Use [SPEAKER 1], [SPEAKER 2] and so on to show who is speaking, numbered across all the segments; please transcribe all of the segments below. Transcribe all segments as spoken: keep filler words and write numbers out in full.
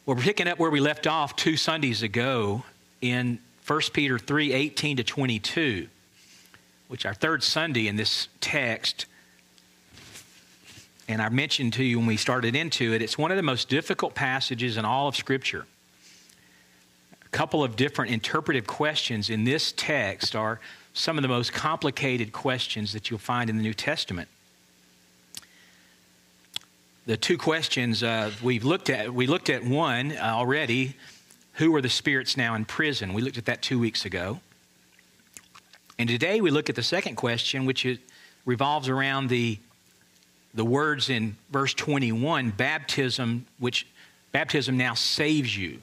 [SPEAKER 1] Well, we're picking up where we left off two Sundays ago in First Peter three, eighteen to twenty-two, which our third Sunday in this text. And I mentioned to you when we started into it, it's one of the most difficult passages in all of Scripture. A couple of different interpretive questions in this text are some of the most complicated questions that you'll find in the New Testament. The two questions uh, we've looked at, we looked at one uh, already, who are the spirits now in prison? We looked at that two weeks ago. And today we look at the second question, which is, revolves around the, the words in verse twenty-one, baptism, which baptism now saves you.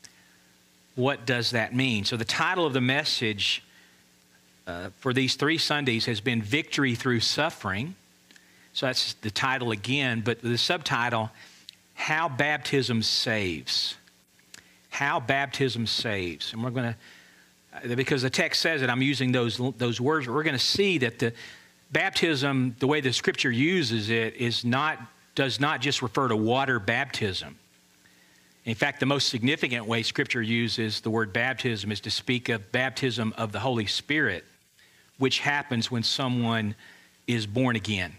[SPEAKER 1] What does that mean? So the title of the message uh, for these three Sundays has been Victory Through Suffering. So that's the title again, but the subtitle, How Baptism Saves. How Baptism Saves. And we're going to, because the text says it, I'm using those, those words, but we're going to see that the baptism, the way the Scripture uses it, is not, does not just refer to water baptism. In fact, the most significant way Scripture uses the word baptism is to speak of baptism of the Holy Spirit, which happens when someone is born again.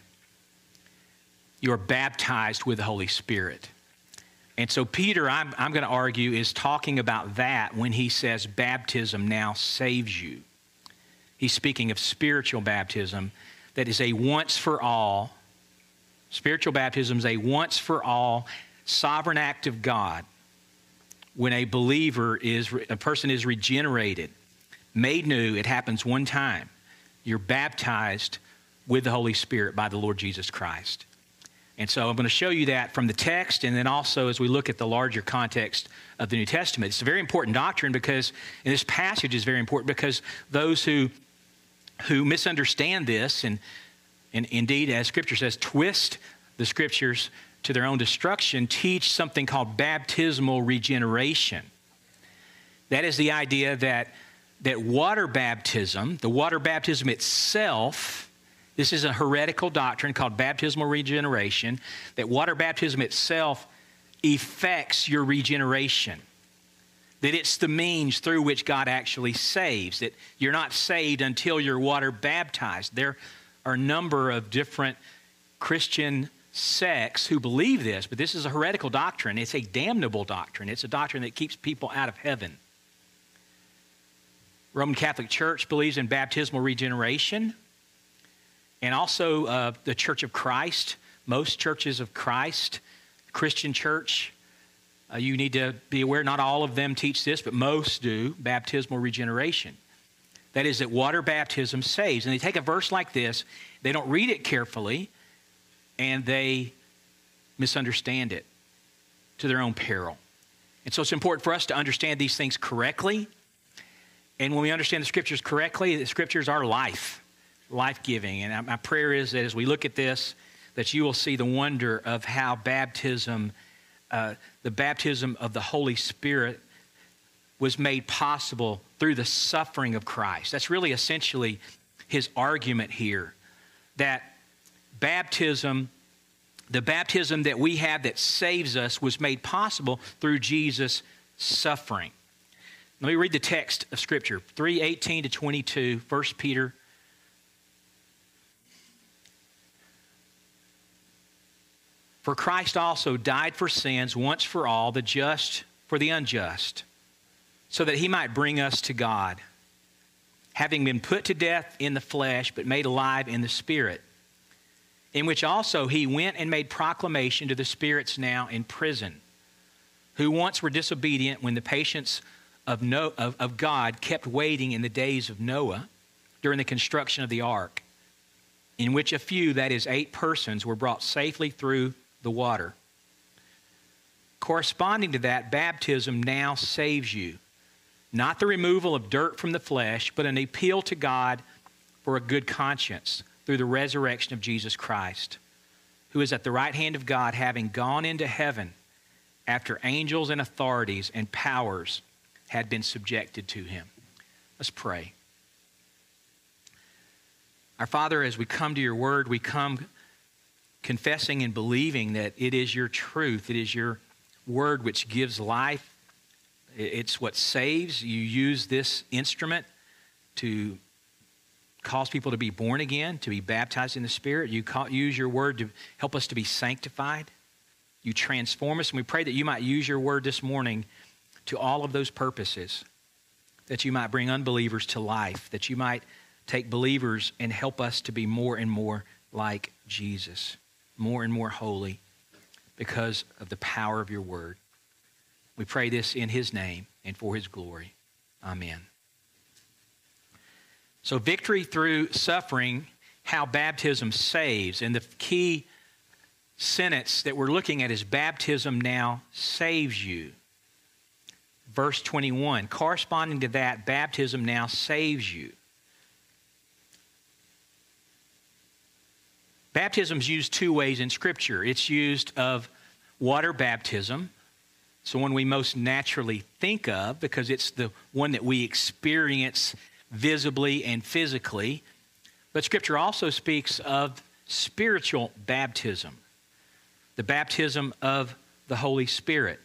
[SPEAKER 1] You're baptized with the Holy Spirit. And so Peter, I'm, I'm going to argue, is talking about that when he says baptism now saves you. He's speaking of spiritual baptism that is a once-for-all. Spiritual baptism is a once-for-all sovereign act of God when a believer is, a person is regenerated, made new. It happens one time. You're baptized with the Holy Spirit by the Lord Jesus Christ. And so I'm going to show you that from the text, and then also as we look at the larger context of the New Testament. It's a very important doctrine because, and this passage is very important because those who who misunderstand this and, and indeed, as Scripture says, twist the Scriptures to their own destruction, teach something called baptismal regeneration. That is the idea that, that water baptism, the water baptism itself, this is a heretical doctrine called baptismal regeneration, that water baptism itself effects your regeneration. That it's the means through which God actually saves. That you're not saved until you're water baptized. There are a number of different Christian sects who believe this, but this is a heretical doctrine. It's a damnable doctrine. It's a doctrine that keeps people out of heaven. Roman Catholic Church believes in baptismal regeneration. And also uh, the Church of Christ, most churches of Christ, Christian church, uh, you need to be aware, not all of them teach this, but most do, baptismal regeneration. That is that water baptism saves. And they take a verse like this, they don't read it carefully, and they misunderstand it to their own peril. And so it's important for us to understand these things correctly. And when we understand the Scriptures correctly, the Scriptures are life. Life-giving. And my prayer is that as we look at this, that you will see the wonder of how baptism, uh, the baptism of the Holy Spirit was made possible through the suffering of Christ. That's really essentially his argument here, that baptism, the baptism that we have that saves us was made possible through Jesus' suffering. Let me read the text of Scripture, three eighteen to twenty-two, First Peter. For Christ also died for sins once for all, the just for the unjust, so that he might bring us to God, having been put to death in the flesh, but made alive in the Spirit, in which also he went and made proclamation to the spirits now in prison, who once were disobedient when the patience of, no, of, of God kept waiting in the days of Noah during the construction of the ark, in which a few, that is eight persons, were brought safely through the water. Corresponding to that, baptism now saves you. Not the removal of dirt from the flesh, but an appeal to God for a good conscience through the resurrection of Jesus Christ, who is at the right hand of God, having gone into heaven after angels and authorities and powers had been subjected to him. Let's pray. Our Father, as we come to your word, we come confessing and believing that it is your truth, it is your word which gives life. It's what saves. You use this instrument to cause people to be born again, to be baptized in the Spirit. You call, use your word to help us to be sanctified. You transform us, and we pray that you might use your word this morning to all of those purposes, that you might bring unbelievers to life, that you might take believers and help us to be more and more like Jesus, more and more holy because of the power of your word. We pray this in his name and for his glory. Amen. So victory through suffering, how baptism saves. And the key sentence that we're looking at is baptism now saves you. Verse twenty-one, corresponding to that, baptism now saves you. Baptism is used two ways in Scripture. It's used of water baptism. It's the one we most naturally think of because it's the one that we experience visibly and physically. But Scripture also speaks of spiritual baptism, the baptism of the Holy Spirit.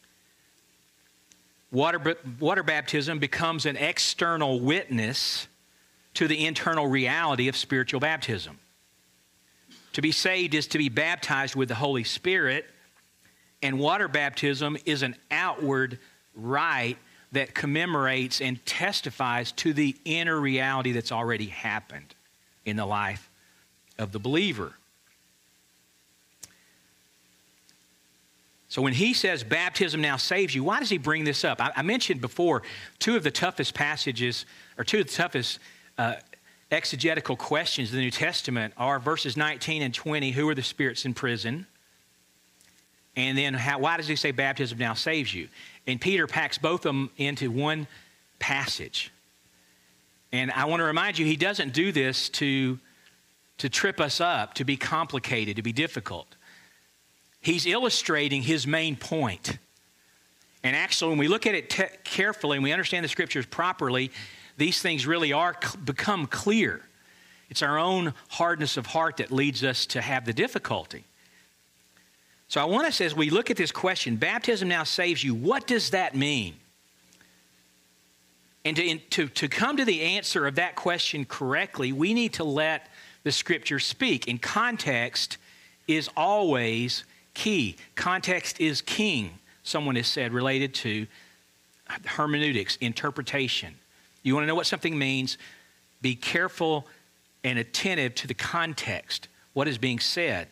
[SPEAKER 1] Water, water baptism becomes an external witness to the internal reality of spiritual baptism. To be saved is to be baptized with the Holy Spirit, and water baptism is an outward rite that commemorates and testifies to the inner reality that's already happened in the life of the believer. So when he says baptism now saves you, why does he bring this up? I, I mentioned before two of the toughest passages, or two of the toughest uh, exegetical questions in the New Testament are verses nineteen and twenty, who are the spirits in prison? And then how, why does he say baptism now saves you? And Peter packs both of them into one passage. And I want to remind you, he doesn't do this to, to trip us up, to be complicated, to be difficult. He's illustrating his main point. And actually, when we look at it te- carefully and we understand the Scriptures properly, these things really are become clear. It's our own hardness of heart that leads us to have the difficulty. So I want us, as we look at this question, baptism now saves you, what does that mean? And to, in, to, to come to the answer of that question correctly, we need to let the Scripture speak. And context is always key. Context is king, someone has said, related to hermeneutics, interpretation. You want to know what something means? Be careful and attentive to the context, what is being said.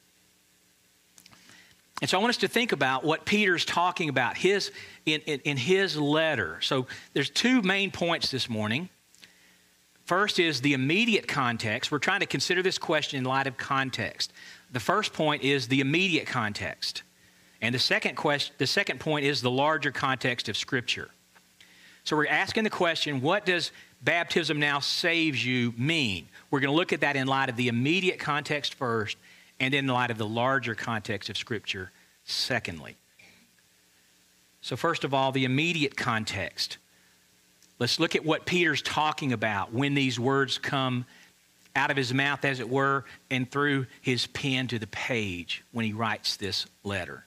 [SPEAKER 1] And so I want us to think about what Peter's talking about his, in, in, in his letter. So there's two main points this morning. First is the immediate context. We're trying to consider this question in light of context. The first point is the immediate context. And the second question, the second point is the larger context of Scripture. So we're asking the question, what does baptism now saves you mean? We're going to look at that in light of the immediate context first, and in light of the larger context of Scripture, secondly. So first of all, the immediate context. Let's look at what Peter's talking about when these words come out of his mouth, as it were, and through his pen to the page when he writes this letter.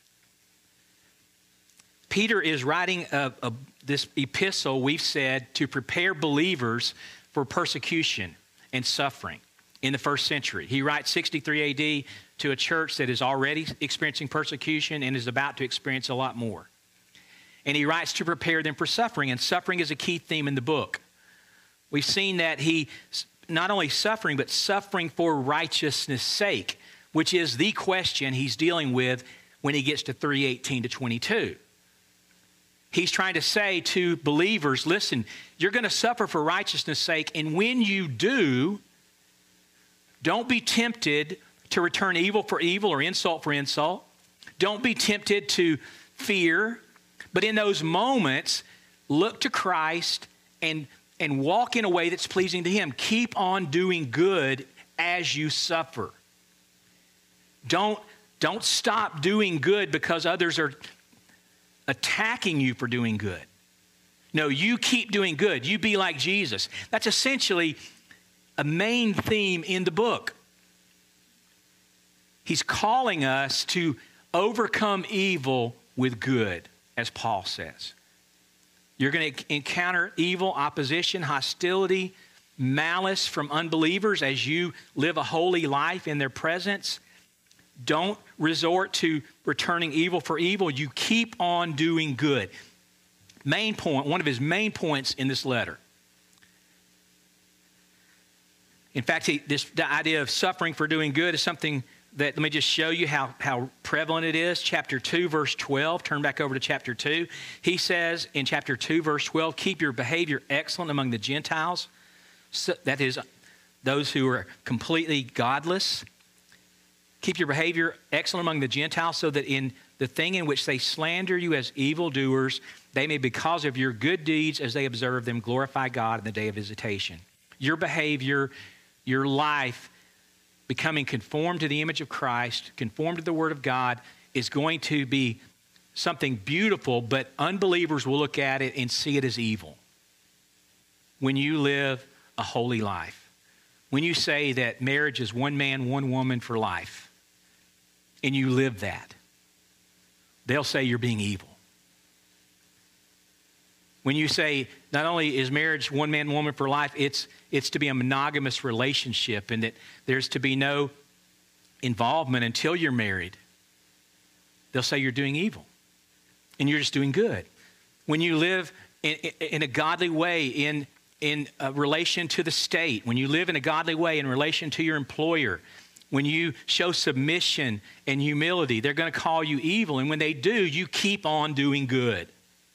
[SPEAKER 1] Peter is writing a, a, this epistle, we've said, to prepare believers for persecution and suffering. In the first century. He writes sixty-three A D to a church that is already experiencing persecution and is about to experience a lot more. And he writes to prepare them for suffering, and suffering is a key theme in the book. We've seen that he, not only suffering, but suffering for righteousness' sake, which is the question he's dealing with when he gets to three eighteen to twenty-two. He's trying to say to believers, listen, you're going to suffer for righteousness' sake, and when you do, don't be tempted to return evil for evil or insult for insult. Don't be tempted to fear. But in those moments, look to Christ and, and walk in a way that's pleasing to Him. Keep on doing good as you suffer. Don't, don't stop doing good because others are attacking you for doing good. No, you keep doing good. You be like Jesus. That's essentially a main theme in the book. He's calling us to overcome evil with good, as Paul says. You're going to encounter evil, opposition, hostility, malice from unbelievers as you live a holy life in their presence. Don't resort to returning evil for evil. You keep on doing good. Main point, one of his main points in this letter. In fact, he, this the idea of suffering for doing good is something that, let me just show you how, how prevalent it is. Chapter two, verse twelve. Turn back over to chapter two. He says in chapter two, verse twelve, keep your behavior excellent among the Gentiles. So, that is, those who are completely godless. Keep your behavior excellent among the Gentiles, so that in the thing in which they slander you as evildoers, they may, because of your good deeds as they observe them, glorify God in the day of visitation. Your behavior, your life, becoming conformed to the image of Christ, conformed to the Word of God, is going to be something beautiful, but unbelievers will look at it and see it as evil. When you live a holy life, when you say that marriage is one man, one woman for life, and you live that, they'll say you're being evil. When you say not only is marriage one man, woman for life, it's it's to be a monogamous relationship, and that there's to be no involvement until you're married, they'll say you're doing evil and you're just doing good. When you live in, in a godly way in, in a relation to the state, when you live in a godly way in relation to your employer, when you show submission and humility, they're going to call you evil. And when they do, you keep on doing good.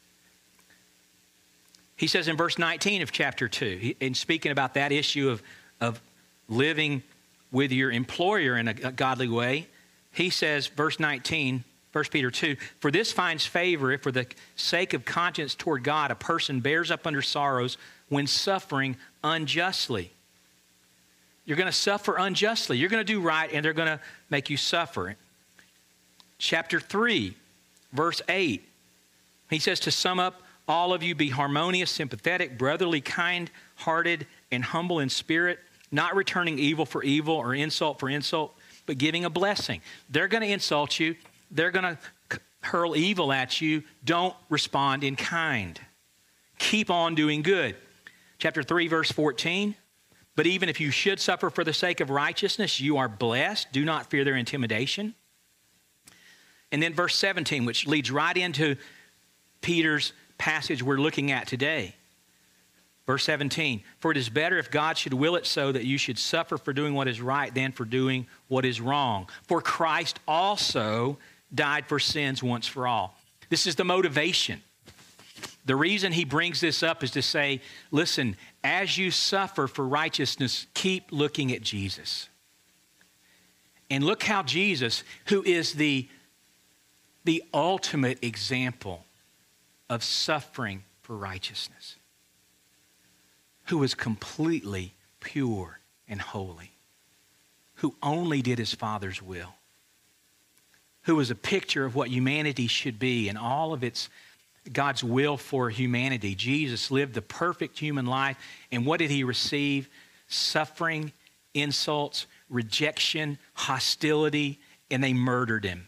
[SPEAKER 1] He says in verse nineteen of chapter two, in speaking about that issue of, of living with your employer in a, a godly way, he says, verse nineteen, First Peter two, for this finds favor if for the sake of conscience toward God, a person bears up under sorrows when suffering unjustly. You're going to suffer unjustly. You're going to do right, and they're going to make you suffer. Chapter three, verse eight, he says, to sum up, all of you be harmonious, sympathetic, brotherly, kind-hearted, and humble in spirit, not returning evil for evil or insult for insult, but giving a blessing. They're going to insult you. They're going to hurl evil at you. Don't respond in kind. Keep on doing good. Chapter three, verse fourteen, but even if you should suffer for the sake of righteousness, you are blessed. Do not fear their intimidation. And then verse seventeen, which leads right into Peter's passage we're looking at today. Verse seventeen, for it is better if God should will it so that you should suffer for doing what is right than for doing what is wrong. For Christ also died for sins once for all. This is the motivation. The reason he brings this up is to say, listen, as you suffer for righteousness, keep looking at Jesus. And look how Jesus, who is the, the ultimate example of suffering for righteousness, who was completely pure and holy, who only did his Father's will, who was a picture of what humanity should be and all of its God's will for humanity. Jesus lived the perfect human life, and what did he receive? Suffering, insults, rejection, hostility, and they murdered him.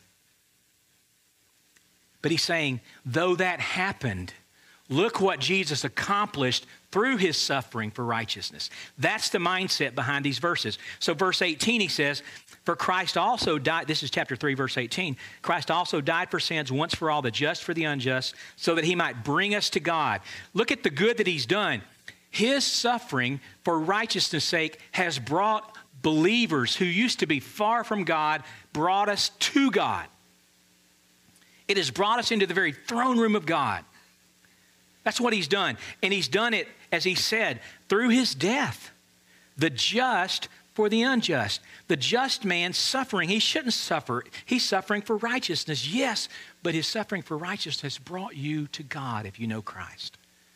[SPEAKER 1] But he's saying, though that happened, look what Jesus accomplished through his suffering for righteousness. That's the mindset behind these verses. So verse eighteen, he says, for Christ also died, this is chapter three, verse eighteen, Christ also died for sins once for all, the just for the unjust, so that he might bring us to God. Look at the good that he's done. His suffering for righteousness' sake has brought believers who used to be far from God, brought us to God. It has brought us into the very throne room of God. That's what he's done. And he's done it, as he said, through his death. The just for the unjust. The just man suffering. He shouldn't suffer. He's suffering for righteousness, yes, but his suffering for righteousness brought you to God if you know Christ.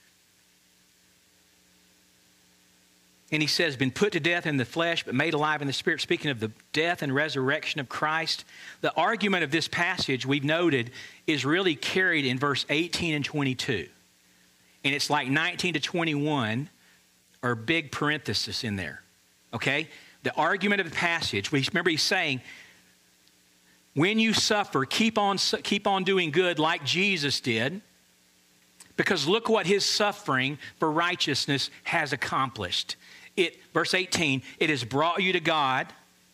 [SPEAKER 1] And he says, been put to death in the flesh, but made alive in the spirit. Speaking of the death and resurrection of Christ, the argument of this passage we've noted is really carried in verse eighteen and twenty-two. And it's like nineteen to twenty-one are big parentheses in there, okay? The argument of the passage, remember he's saying, when you suffer, keep on, keep on doing good like Jesus did, because look what his suffering for righteousness has accomplished. It, verse eighteen, it has brought you to God,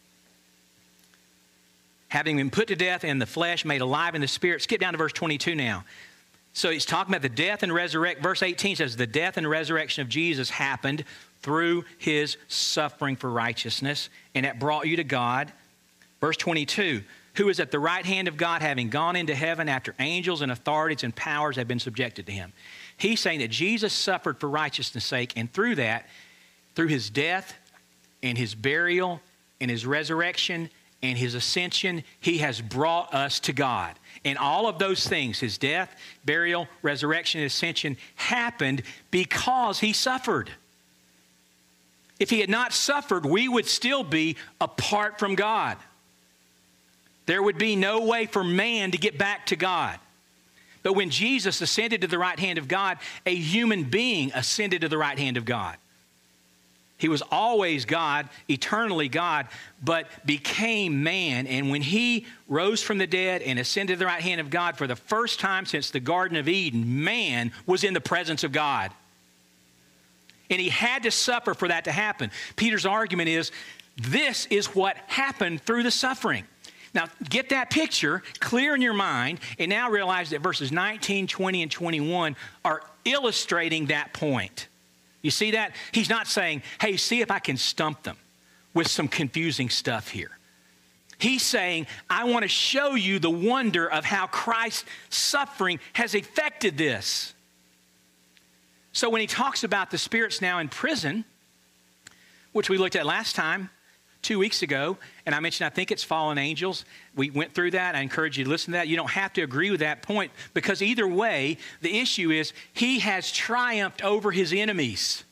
[SPEAKER 1] having been put to death in the flesh, made alive in the spirit. Skip down to verse twenty-two now. So he's talking about the death and resurrection. Verse eighteen says, the death and resurrection of Jesus happened through his suffering for righteousness, and that brought you to God. Verse twenty-two, who is at the right hand of God, having gone into heaven after angels and authorities and powers have been subjected to him. He's saying that Jesus suffered for righteousness' sake, and through that, through his death and his burial and his resurrection and his ascension, he has brought us to God. And all of those things, his death, burial, resurrection, and ascension, happened because he suffered. If he had not suffered, we would still be apart from God. There would be no way for man to get back to God. But when Jesus ascended to the right hand of God, a human being ascended to the right hand of God. He was always God, eternally God, but became man. And when he rose from the dead and ascended to the right hand of God for the first time since the Garden of Eden, man was in the presence of God. And he had to suffer for that to happen. Peter's argument is, this is what happened through the suffering. Now, get that picture clear in your mind, and now realize that verses nineteen, twenty, and twenty-one are illustrating that point. You see that? He's not saying, hey, see if I can stump them with some confusing stuff here. He's saying, I want to show you the wonder of how Christ's suffering has affected this. So when he talks about the spirits now in prison, which we looked at last time, two weeks ago, and I mentioned I think it's fallen angels. We went through that. I encourage you to listen to that. You don't have to agree with that point, because either way, the issue is he has triumphed over his enemies.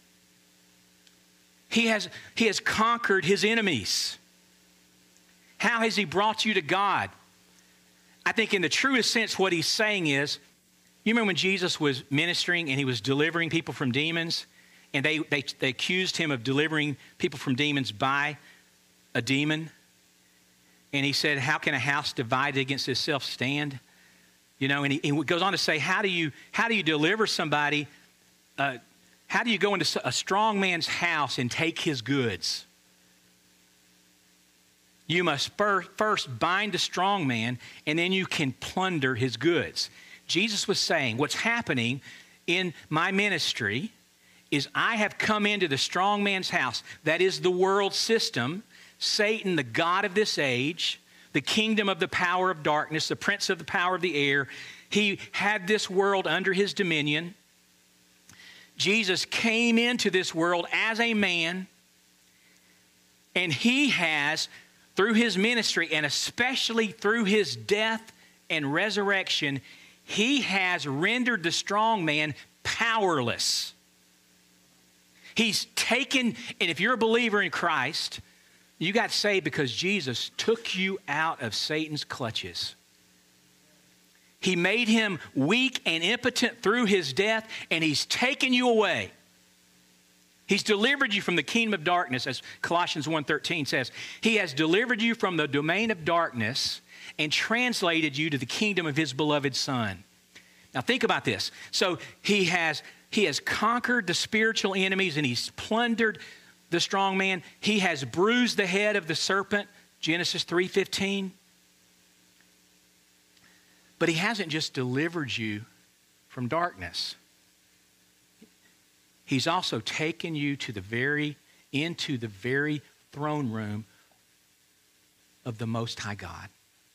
[SPEAKER 1] He has, he has conquered his enemies. How has he brought you to God? I think in the truest sense what he's saying is, you remember when Jesus was ministering and he was delivering people from demons? And they, they, they accused him of delivering people from demons by a demon. And he said, how can a house divided against itself stand? You know, and he, he goes on to say, how do you, how do you deliver somebody? Uh, how do you go into a strong man's house and take his goods? You must fir- first bind the strong man, and then you can plunder his goods. Jesus was saying, what's happening in my ministry is I have come into the strong man's house. That is the world system, Satan, the god of this age, the kingdom of the power of darkness, the prince of the power of the air. He had this world under his dominion. Jesus came into this world as a man, and he has, through his ministry, and especially through his death and resurrection, he has rendered the strong man powerless. He's taken, and if you're a believer in Christ, you got saved because Jesus took you out of Satan's clutches. He made him weak and impotent through his death, and he's taken you away. He's delivered you from the kingdom of darkness, as Colossians one thirteen says. He has delivered you from the domain of darkness and translated you to the kingdom of his beloved Son. Now think about this. So he has... He has conquered the spiritual enemies, and he's plundered the strong man. He has bruised the head of the serpent, Genesis three fifteen. But he hasn't just delivered you from darkness. He's also taken you to the very, into the very throne room of the Most High God.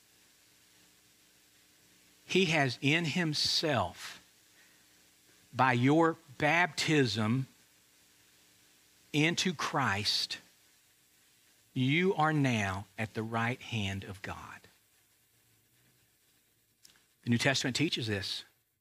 [SPEAKER 1] He has in himself, by your baptism into Christ, you are now at the right hand of God. The New Testament teaches this.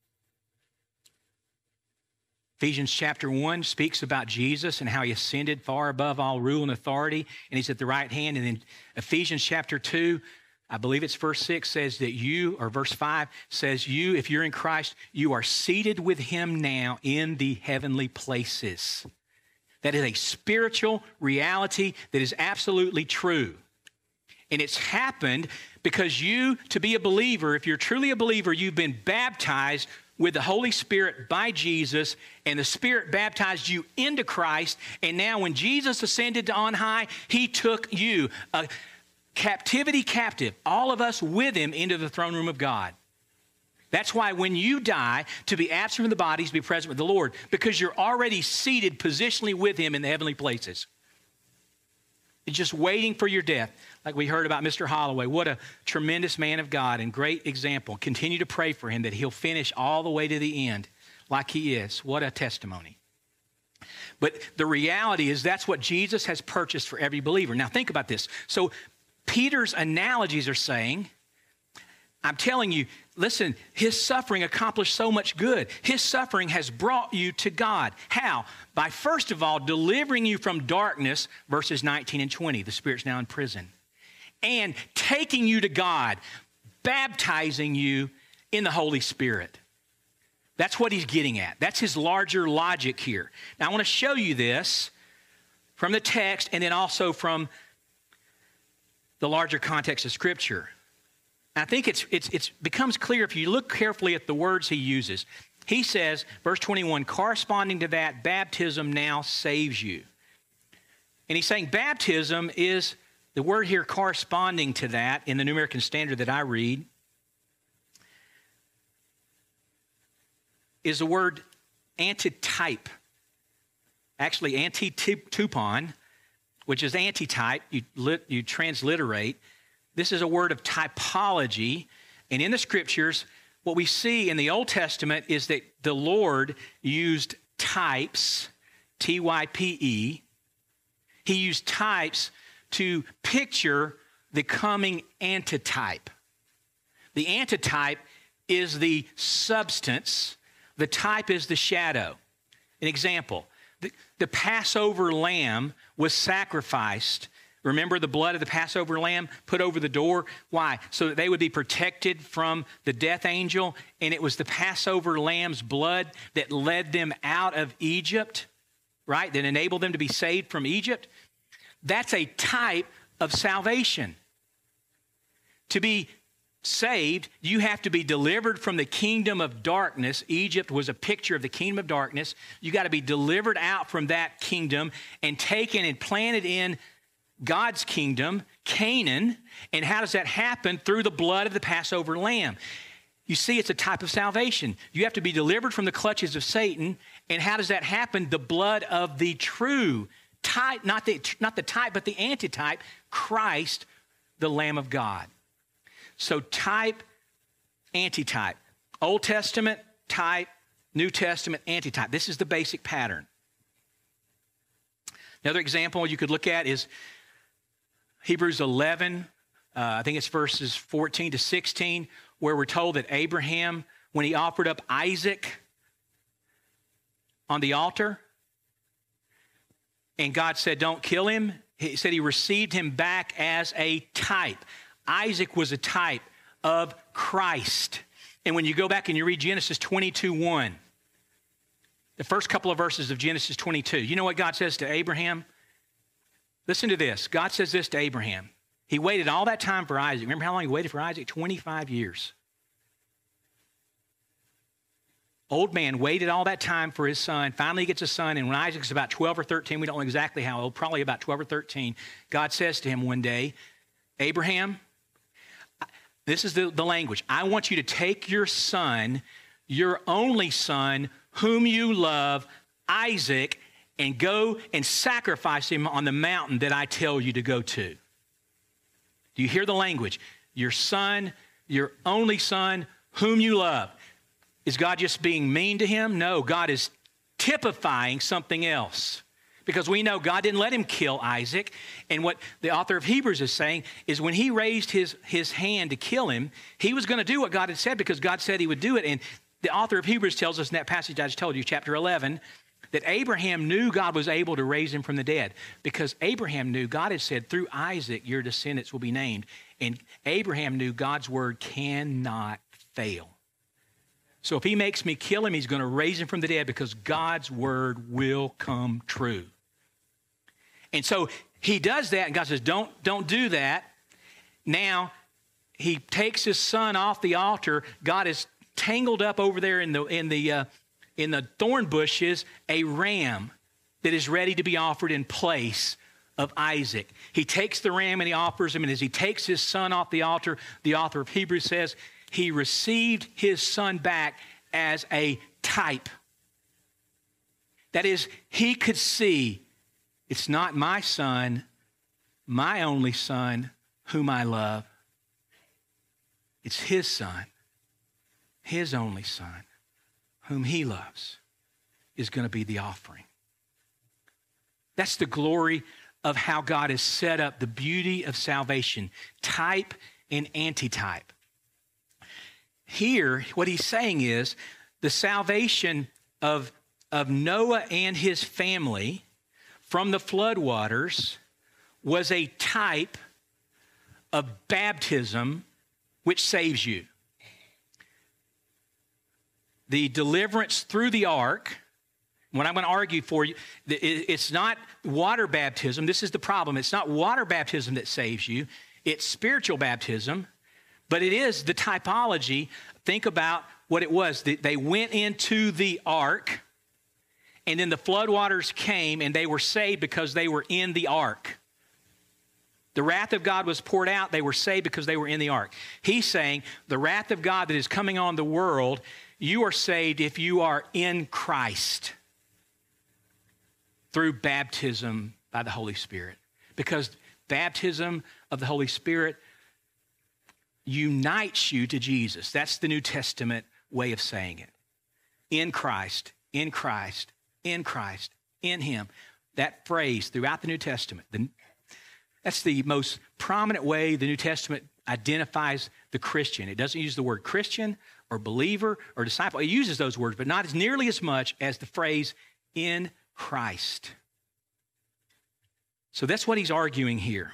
[SPEAKER 1] Ephesians chapter one speaks about Jesus and how he ascended far above all rule and authority, and he's at the right hand. And then Ephesians chapter two, I believe it's verse six, says that you, or verse five, says you, if you're in Christ, you are seated with him now in the heavenly places. That is a spiritual reality that is absolutely true. And it's happened because you, to be a believer, if you're truly a believer, you've been baptized with the Holy Spirit by Jesus, and the Spirit baptized you into Christ. And now when Jesus ascended to on high, he took you, a captivity captive, all of us with him, into the throne room of God. That's why when you die, to be absent from the body is to be present with the Lord, because you're already seated positionally with him in the heavenly places. It's just waiting for your death. Like we heard about Mister Holloway. What a tremendous man of God and great example. Continue to pray for him that he'll finish all the way to the end like he is. What a testimony. But the reality is that's what Jesus has purchased for every believer. Now think about this. So Peter's analogies are saying, I'm telling you, listen, his suffering accomplished so much good. His suffering has brought you to God. How? By first of all, delivering you from darkness, verses nineteen and twenty. The Spirit's now in prison. And taking you to God, baptizing you in the Holy Spirit. That's what he's getting at. That's his larger logic here. Now I want to show you this from the text and then also from the larger context of Scripture. I think it's, it's, it's becomes clear if you look carefully at the words he uses. He says, verse twenty-one, corresponding to that, baptism now saves you. And he's saying baptism is, the word here corresponding to that in the New American Standard that I read, is the word antitype. Actually, antitupon, which is antitype, you, lit, you transliterate. This is a word of typology. And in the Scriptures, what we see in the Old Testament is that the Lord used types, T Y P E. He used types to picture the coming antitype. The antitype is the substance. The type is the shadow. An example, the, the Passover lamb was sacrificed. Remember the blood of the Passover lamb put over the door? Why? So that they would be protected from the death angel. And it was the Passover lamb's blood that led them out of Egypt, right? That enabled them to be saved from Egypt. That's a type of salvation. To be saved, you have to be delivered from the kingdom of darkness. Egypt was a picture of the kingdom of darkness. You got to be delivered out from that kingdom and taken and planted in God's kingdom, Canaan. And how does that happen? Through the blood of the Passover lamb. You see, it's a type of salvation. You have to be delivered from the clutches of Satan. And how does that happen? The blood of the true type, not the, not the type, but the antitype, Christ, the Lamb of God. So type, antitype. Old Testament, type. New Testament, antitype. This is the basic pattern. Another example you could look at is Hebrews eleven, uh, I think it's verses fourteen to sixteen, where we're told that Abraham, when he offered up Isaac on the altar, and God said, don't kill him, he said he received him back as a type. Isaac was a type of Christ. And when you go back and you read Genesis twenty-two one, the first couple of verses of Genesis twenty-two, you know what God says to Abraham? Listen to this. God says this to Abraham. He waited all that time for Isaac. Remember how long he waited for Isaac? twenty-five years. Old man waited all that time for his son. Finally he gets a son, and when Isaac's about twelve or thirteen, we don't know exactly how old, probably about twelve or thirteen, God says to him one day, Abraham, this is the, the language. I want you to take your son, your only son, whom you love, Isaac, and go and sacrifice him on the mountain that I tell you to go to. Do you hear the language? Your son, your only son, whom you love. Is God just being mean to him? No, God is typifying something else. Because we know God didn't let him kill Isaac. And what the author of Hebrews is saying is when he raised his, his hand to kill him, he was going to do what God had said because God said he would do it. And the author of Hebrews tells us in that passage I just told you, chapter eleven, that Abraham knew God was able to raise him from the dead because Abraham knew God had said, through Isaac, your descendants will be named. And Abraham knew God's word cannot fail. So if he makes me kill him, he's going to raise him from the dead because God's word will come true. And so he does that, and God says, don't, don't do that. Now, he takes his son off the altar. God is tangled up over there in the in the uh, in the thorn bushes a ram that is ready to be offered in place of Isaac. He takes the ram and he offers him, and as he takes his son off the altar, the author of Hebrews says he received his son back as a type. That is, he could see, it's not my son, my only son, whom I love. It's his son, his only son, whom he loves, is going to be the offering. That's the glory of how God has set up the beauty of salvation, type and antitype. Here, what he's saying is the salvation of, of Noah and his family from the floodwaters was a type of baptism which saves you. The deliverance through the ark, what I'm going to argue for you, it's not water baptism. This is the problem. It's not water baptism that saves you. It's spiritual baptism, but it is the typology. Think about what it was. They went into the ark, and then the floodwaters came, and they were saved because they were in the ark. The wrath of God was poured out. They were saved because they were in the ark. He's saying the wrath of God that is coming on the world, you are saved if you are in Christ through baptism by the Holy Spirit. Because baptism of the Holy Spirit unites you to Jesus. That's the New Testament way of saying it. In Christ, in Christ, in Christ, in Him. That phrase throughout the New Testament, the, that's the most prominent way the New Testament identifies the Christian. It doesn't use the word Christian or believer or disciple. It uses those words, but not as nearly as much as the phrase in Christ. So that's what he's arguing here.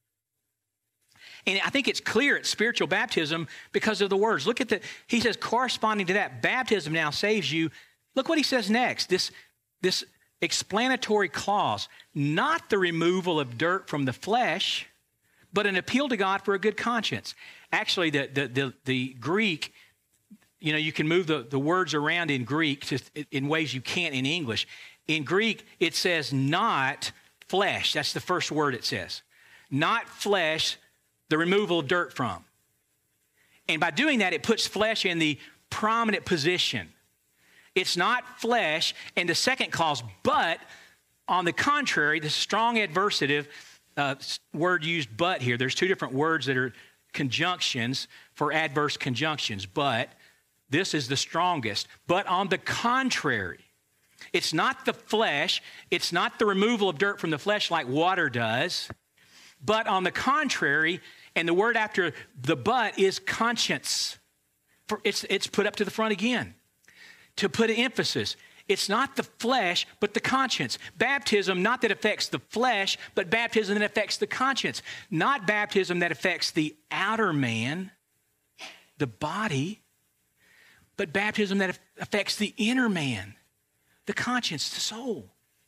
[SPEAKER 1] And I think it's clear it's spiritual baptism because of the words. Look at the, he says, corresponding to that, baptism now saves you. Look what he says next, this, this explanatory clause, not the removal of dirt from the flesh, but an appeal to God for a good conscience. Actually, the, the, the, the Greek, you know, you can move the, the words around in Greek to, in ways you can't in English. In Greek, it says not flesh. That's the first word it says. Not flesh, the removal of dirt from. And by doing that, it puts flesh in the prominent position. It's not flesh, and the second clause, but on the contrary, the strong adversative uh, word used but here. There's two different words that are conjunctions for adverse conjunctions, but this is the strongest. But on the contrary, it's not the flesh, it's not the removal of dirt from the flesh like water does, but on the contrary, and the word after the but is conscience. For it's, it's put up to the front again to put an emphasis. It's not the flesh, but the conscience. Baptism, not that affects the flesh, but baptism that affects the conscience. Not baptism that affects the outer man, the body, but baptism that affects the inner man, the conscience, the soul.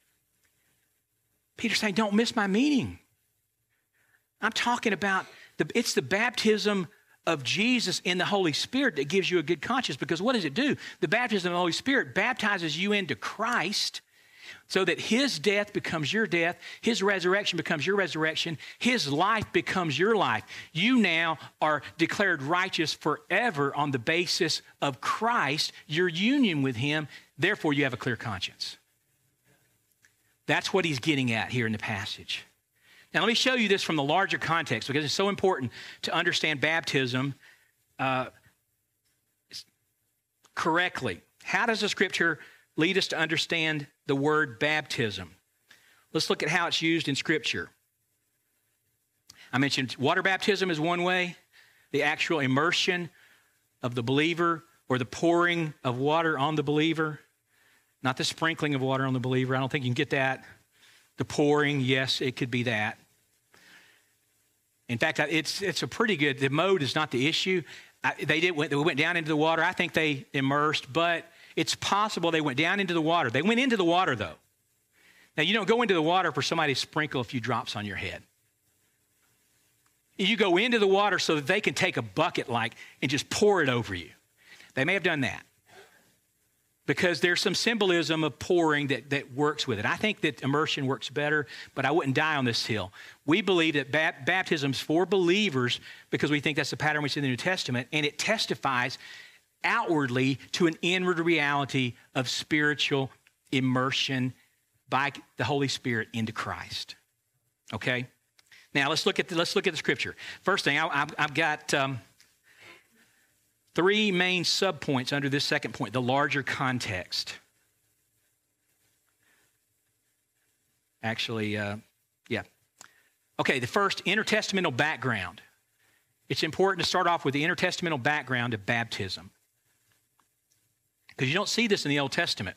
[SPEAKER 1] Peter's saying, don't miss my meaning. I'm talking about, the, it's the baptism of Jesus in the Holy Spirit that gives you a good conscience, because what does it do? The baptism of the Holy Spirit baptizes you into Christ so that His death becomes your death, His resurrection becomes your resurrection, His life becomes your life. You now are declared righteous forever on the basis of Christ, your union with Him. Therefore, you have a clear conscience. That's what he's getting at here in the passage. Now, let me show you this from the larger context, because it's so important to understand baptism uh, correctly. How does the Scripture lead us to understand the word baptism? Let's look at how it's used in Scripture. I mentioned water baptism is one way, the actual immersion of the believer or the pouring of water on the believer, not the sprinkling of water on the believer. I don't think you can get that. The pouring, yes, it could be that. In fact, it's it's a pretty good, the mode is not the issue. I, they did went, they went down into the water. I think they immersed, but it's possible they went down into the water. They went into the water, though. Now, you don't go into the water for somebody to sprinkle a few drops on your head. You go into the water so that they can take a bucket like and just pour it over you. They may have done that because there's some symbolism of pouring that, that works with it. I think that immersion works better, but I wouldn't die on this hill. We believe that ba- baptism's for believers because we think that's the pattern we see in the New Testament, and it testifies outwardly to an inward reality of spiritual immersion by the Holy Spirit into Christ. Okay? Now let's look at the, let's look at the scripture. First thing, I, I've, I've got um, three main subpoints under this second point: the larger context. Actually, uh, yeah. Okay, the first, intertestamental background. It's important to start off with the intertestamental background of baptism, because you don't see this in the Old Testament.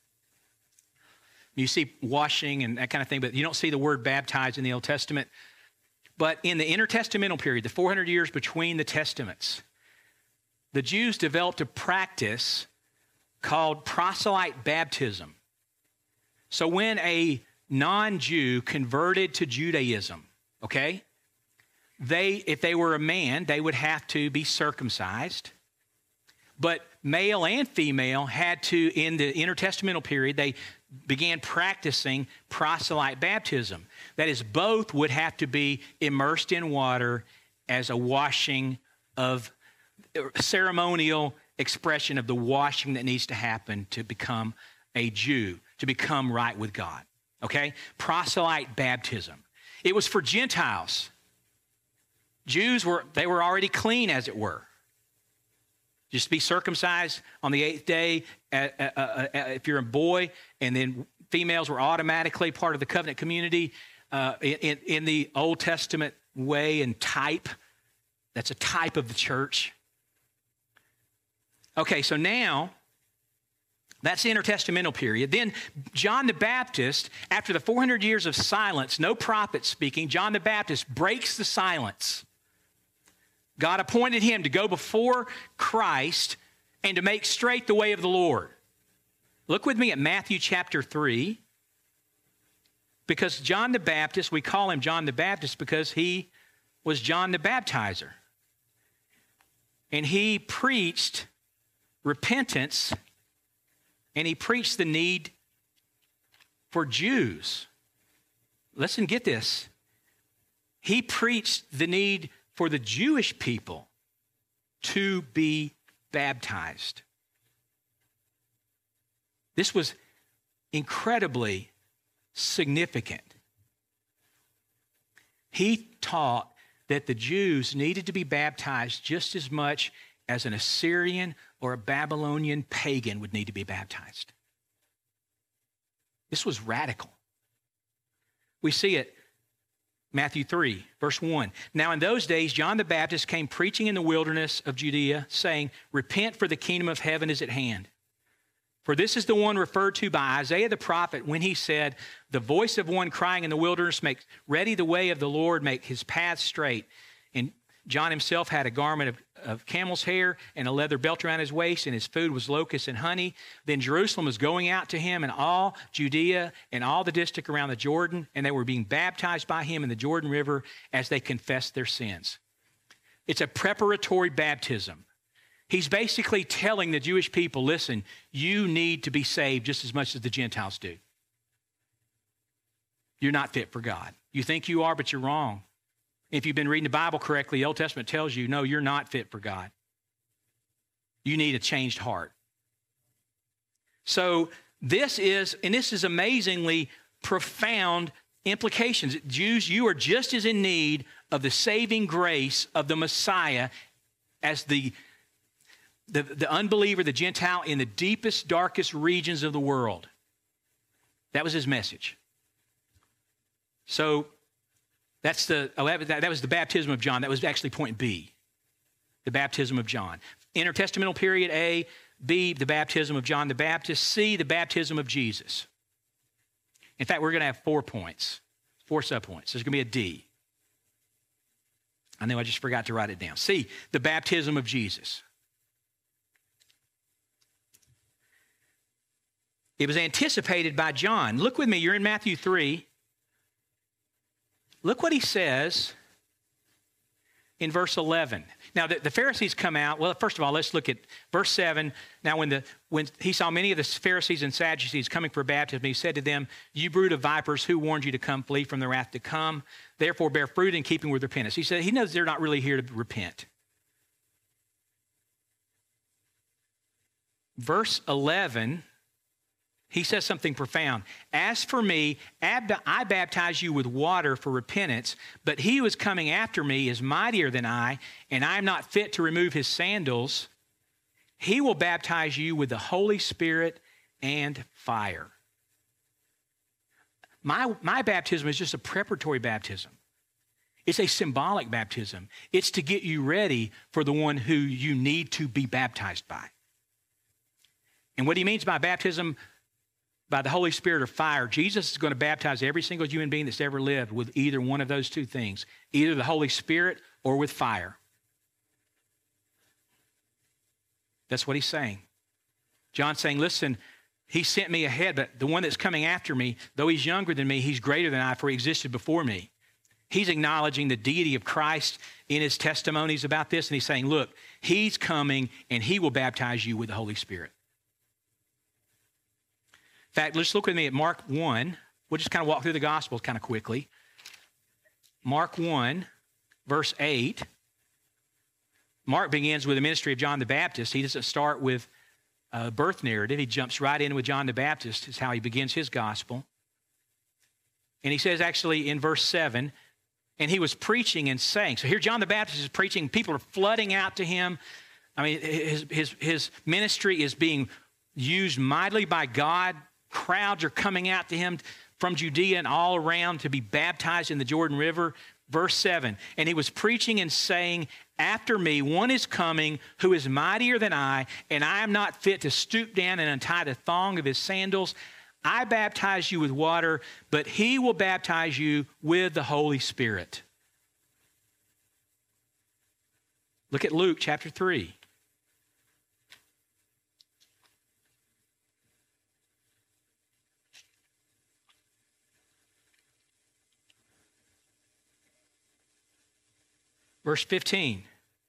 [SPEAKER 1] You see washing and that kind of thing, but you don't see the word baptized in the Old Testament. But in the intertestamental period, the four hundred years between the testaments, the Jews developed a practice called proselyte baptism. So when a non-Jew converted to Judaism, okay, they, if they were a man, they would have to be circumcised. But male and female had to, in the intertestamental period, they began practicing proselyte baptism. That is, both would have to be immersed in water as a washing of, ceremonial expression of the washing that needs to happen to become a Jew, to become right with God. Okay? Proselyte baptism. It was for Gentiles. Jews were, they were already clean, as it were. Just be circumcised on the eighth day uh, uh, uh, if you're a boy, and then females were automatically part of the covenant community uh, in, in the Old Testament way and type. That's a type of the church. Okay, so now that's the intertestamental period. Then John the Baptist, after the four hundred years of silence, no prophet speaking, John the Baptist breaks the silence. God appointed him to go before Christ and to make straight the way of the Lord. Look with me at Matthew chapter three. Because John the Baptist, we call him John the Baptist because he was John the Baptizer. And he preached repentance, and he preached the need for Jews. Listen, get this. He preached the need for the Jewish people to be baptized. This was incredibly significant. He taught that the Jews needed to be baptized just as much as an Assyrian or a Babylonian pagan would need to be baptized. This was radical. We see it Matthew three, verse one. Now in those days, John the Baptist came preaching in the wilderness of Judea, saying, "Repent, for the kingdom of heaven is at hand." For this is the one referred to by Isaiah the prophet when he said, "The voice of one crying in the wilderness, make ready the way of the Lord, make his path straight." And John himself had a garment of, of camel's hair and a leather belt around his waist, and his food was locusts and honey. Then Jerusalem was going out to him, and all Judea and all the district around the Jordan, and they were being baptized by him in the Jordan River as they confessed their sins. It's a preparatory baptism. He's basically telling the Jewish people, listen, you need to be saved just as much as the Gentiles do. You're not fit for God. You think you are, but you're wrong. If you've been reading the Bible correctly, the Old Testament tells you, no, you're not fit for God. You need a changed heart. So this is, and this is amazingly profound implications. Jews, you are just as in need of the saving grace of the Messiah as the, the, the unbeliever, the Gentile in the deepest, darkest regions of the world. That was his message. So That's the, that was the baptism of John. That was actually point B, the baptism of John. Intertestamental period A, B, the baptism of John the Baptist, C, the baptism of Jesus. In fact, we're going to have four points, four subpoints. There's going to be a D. I know I just forgot to write it down. C, the baptism of Jesus. It was anticipated by John. Look with me, you're in Matthew three. Look what he says in verse eleven. Now, the, the Pharisees come out. Well, first of all, let's look at verse seven. Now, when, the, when he saw many of the Pharisees and Sadducees coming for baptism, he said to them, "You brood of vipers, who warned you to come flee from the wrath to come? Therefore, bear fruit in keeping with repentance." He said he knows they're not really here to repent. Verse eleven, he says something profound. "As for me, I baptize you with water for repentance, but he who is coming after me is mightier than I, and I am not fit to remove his sandals. He will baptize you with the Holy Spirit and fire." My, my baptism is just a preparatory baptism. It's a symbolic baptism. It's to get you ready for the one who you need to be baptized by. And what he means by baptism, by the Holy Spirit or fire, Jesus is going to baptize every single human being that's ever lived with either one of those two things, either the Holy Spirit or with fire. That's what he's saying. John's saying, listen, he sent me ahead, but the one that's coming after me, though he's younger than me, he's greater than I, for he existed before me. He's acknowledging the deity of Christ in his testimonies about this, and he's saying, look, he's coming and he will baptize you with the Holy Spirit. In fact, let's look with me at Mark one. We'll just kind of walk through the Gospels kind of quickly. Mark one, verse eight. Mark begins with the ministry of John the Baptist. He doesn't start with a birth narrative. He jumps right in with John the Baptist is how he begins his gospel. And he says actually in verse seven, "And he was preaching and saying." So here John the Baptist is preaching. People are flooding out to him. I mean, his, his, his ministry is being used mightily by God. Crowds are coming out to him from Judea and all around to be baptized in the Jordan River. Verse seven, "And he was preaching and saying, 'After me, one is coming who is mightier than I, and I am not fit to stoop down and untie the thong of his sandals. I baptize you with water, but he will baptize you with the Holy Spirit.'" Look at Luke chapter three. Verse fifteen.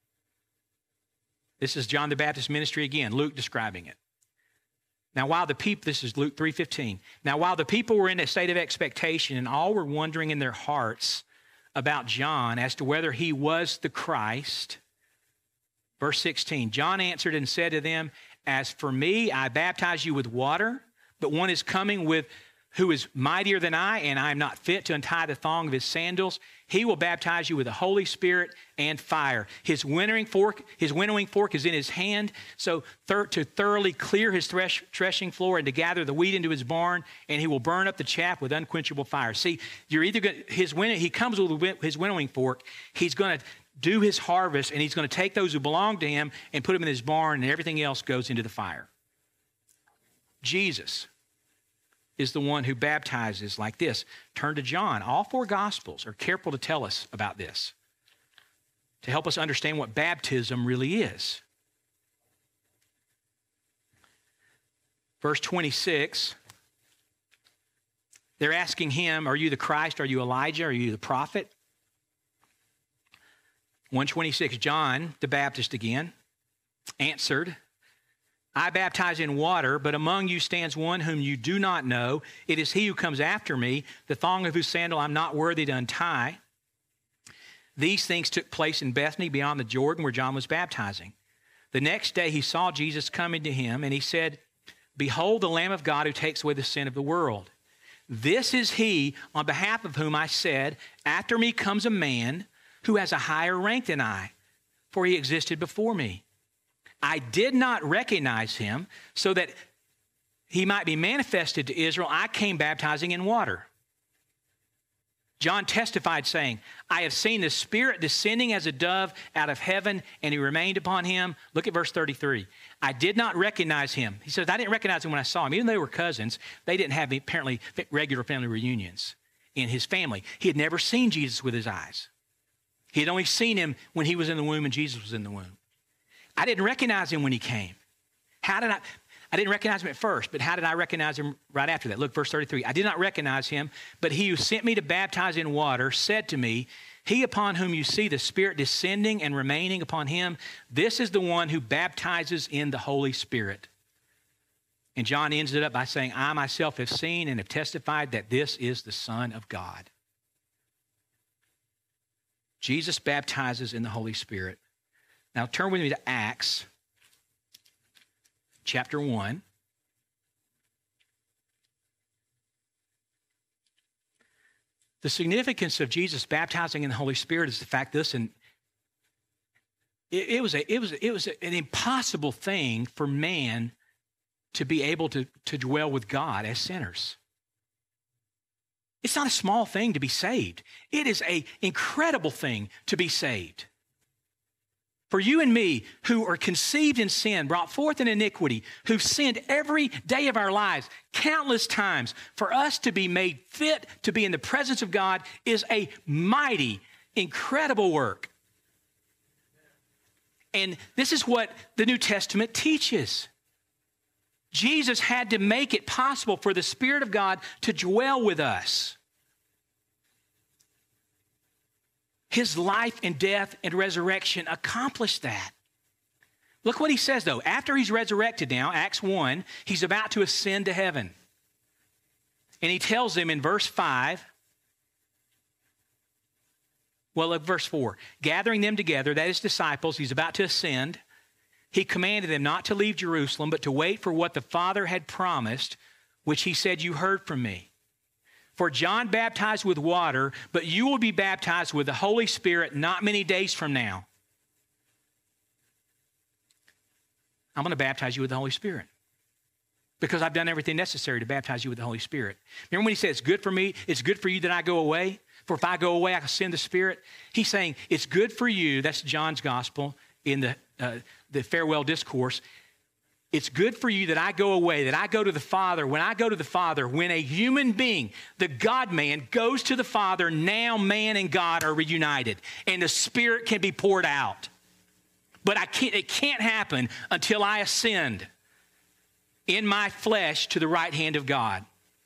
[SPEAKER 1] This is John the Baptist's ministry again, Luke describing it. Now while the people, this is Luke three fifteen. "Now while the people were in a state of expectation and all were wondering in their hearts about John as to whether he was the Christ." Verse sixteen, "John answered and said to them, 'As for me, I baptize you with water, but one is coming with who is mightier than I, and I am not fit to untie the thong of his sandals. He will baptize you with the Holy Spirit and fire. His winnowing fork, his winnowing fork is in his hand, so thir- to thoroughly clear his thresh- threshing floor and to gather the wheat into his barn, and he will burn up the chaff with unquenchable fire.'" See, you're either going his win- he comes with his winnowing fork. He's going to do his harvest, and he's going to take those who belong to him and put them in his barn, and everything else goes into the fire. Jesus is the one who baptizes like this. Turn to John. All four Gospels are careful to tell us about this, to help us understand what baptism really is. Verse twenty-six, they're asking him, "Are you the Christ? Are you Elijah? Are you the prophet?" one twenty-six, John the Baptist again answered, "I baptize in water, but among you stands one whom you do not know. It is he who comes after me, the thong of whose sandal I'm not worthy to untie." These things took place in Bethany beyond the Jordan where John was baptizing. The next day he saw Jesus coming to him, and he said, "Behold the Lamb of God who takes away the sin of the world. This is he on behalf of whom I said, 'After me comes a man who has a higher rank than I, for he existed before me.' I did not recognize him, so that he might be manifested to Israel. I came baptizing in water." John testified, saying, "I have seen the Spirit descending as a dove out of heaven, and he remained upon him." Look at verse thirty-three. "I did not recognize him." He says, "I didn't recognize him when I saw him." Even though they were cousins, they didn't have apparently regular family reunions in his family. He had never seen Jesus with his eyes. He had only seen him when he was in the womb and Jesus was in the womb. "I didn't recognize him when he came." How did I? I didn't recognize him at first, but how did I recognize him right after that? Look, verse thirty-three. "I did not recognize him, but he who sent me to baptize in water said to me, He upon whom you see the Spirit descending and remaining upon him, this is the one who baptizes in the Holy Spirit. And John ends it up by saying, I myself have seen and have testified that this is the Son of God. Jesus baptizes in the Holy Spirit. Now turn with me to Acts chapter one. The significance of Jesus baptizing in the Holy Spirit is the fact this, and it, it was a, it was it was an impossible thing for man to be able to, to dwell with God as sinners. It's not a small thing to be saved. It is an incredible thing to be saved. For you and me, who are conceived in sin, brought forth in iniquity, who've sinned every day of our lives, countless times, for us to be made fit to be in the presence of God is a mighty, incredible work. And this is what the New Testament teaches. Jesus had to make it possible for the Spirit of God to dwell with us. His life and death and resurrection accomplished that. Look what he says, though. After he's resurrected now, Acts one, he's about to ascend to heaven. And he tells them in verse five, well, look, verse four, gathering them together, that is disciples, he's about to ascend. He commanded them not to leave Jerusalem, but to wait for what the Father had promised, which he said, you heard from me. For John baptized with water, but you will be baptized with the Holy Spirit not many days from now. I'm going to baptize you with the Holy Spirit because I've done everything necessary to baptize you with the Holy Spirit. Remember when he said, it's good for me, it's good for you that I go away? For if I go away, I can send the Spirit. He's saying, it's good for you, that's John's gospel in the, uh, the farewell discourse. It's good for you that I go away, that I go to the Father. When I go to the Father, when a human being, the God-man, goes to the Father, now man and God are reunited, and the Spirit can be poured out. But I can't, it can't happen until I ascend in my flesh to the right hand of God.